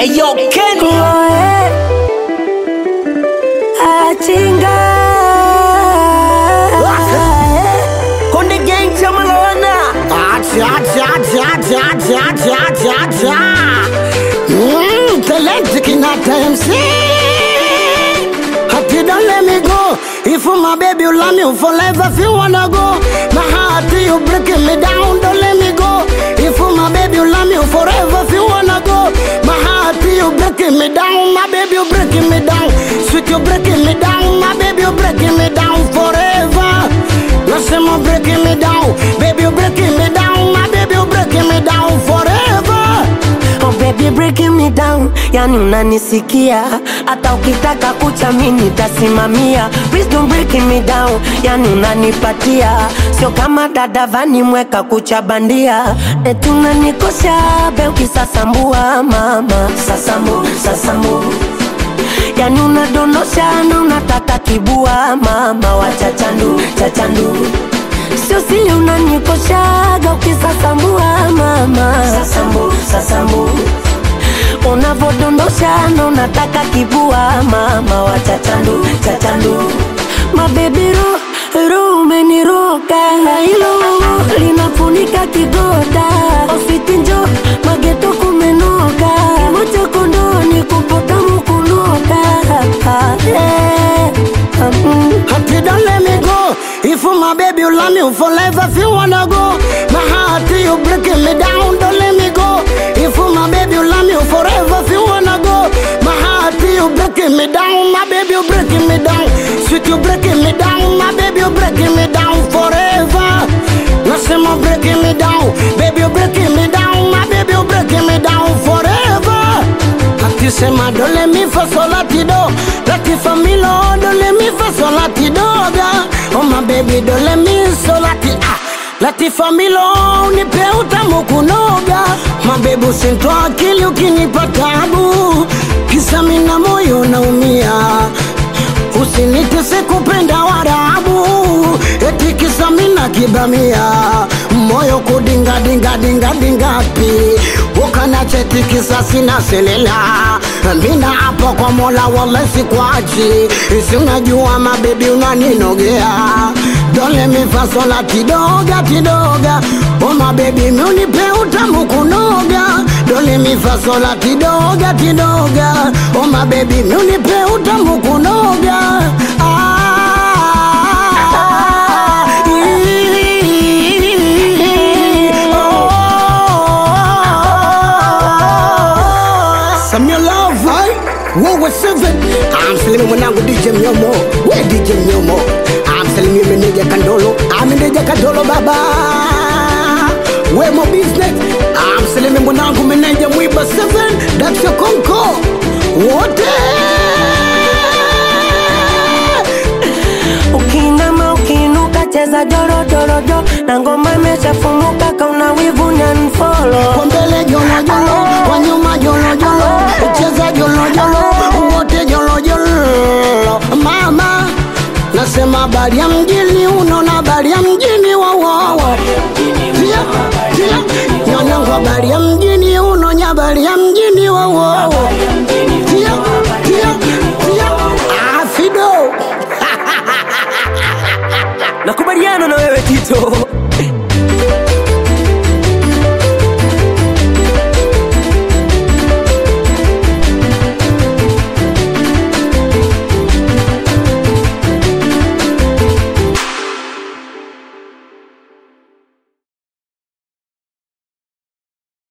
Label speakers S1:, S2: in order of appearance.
S1: Ayo Kenny
S2: Achinga
S1: Konde gang chamalona
S3: Talent kinata MC. Happy, don't let me go. If you my baby, you love me forever. If you wanna go, my heart, you breaking me down. Don't let me go. If you my baby, you love me forever. If you wanna go, my heart, you breaking me down. My baby, you breaking me down. Sweet, you breaking me down. My baby, you breaking me down forever. Listen, you breaking me down. Baby, you breaking me down. My baby, you breaking me down forever.
S2: Oh baby breaking me down, yani unanisikia. Hata ukitaka kucha mimi nitasimamia. Please don't breaking me down, yani unanipatia. Sio kama dada vani mweka kucha bandia. Eti unanikosha be ukisasambua mama. Sasambu yani unadonosha na unataka kibua mama. Wa chachandu sio sili unanikoshaga ukisasambua mama. Sasambu unavodondosha na unataka kibua mama. Wa chachandu mabebi ro umeniroka. Hilo linafunika kigoda. Ofiti njo mageto kumenoka. Mocho kondoni kupota mukunoka.
S3: Happy, don't let me go. If you my baby, you love me forever. If you wanna go, my heart, you breaking me down. Don't let me go. If you my baby, you love me forever. If you wanna go, my heart, you breaking me down. My baby, you breaking me down. Sweet, you breaking me down. My baby, you breaking me down forever. Listen, you breaking me down. Baby, you breaking me down. My baby, you breaking me down forever. Akisema don't let me for solatido. Latifa Milo, don't let me for solatidoga. Oh my baby, don't let me solati. Latifa Milo, nipe utamu kunoga. My baby, usintoa akili ukinipa tabu. Kisa mina moyo naumia. Usinitese kupenda warabu. Eti kisa mina kibamia. Moyo kudinga pi. Ukana cheti kisa sina selela. Mina hapa kwa mola wala sikwachi. Isi unajua mabebi unaninogea. Don't let me fasola tidoga. Oh my baby mi unipe utamu kunoga. Don't let me fasola tidoga. Oh my baby mi unipe utamu kunoga. Some your love, right? What was 7? I'm selling when I'm with DJ Myomo. Where DJ Myomo? I'm selling you Meneja Kandolo. I'm Meneja Kandolo, baba. Where my business? I'm selling when I'm with Meneja Mwiba 7. That's your conco. What?
S2: Ukinama ukinuka cheza joro. Na ngoma imeshafumuka kauna wivu ni unfollow.
S3: Kwa mbele jolo, kwa nyuma jolo. Cheza jolo, wote jolo. Mama, nasema bali ya mjini unaona bali ya mjini wawawa. Tia, nyanangwa bali ya mjini unonya bali ya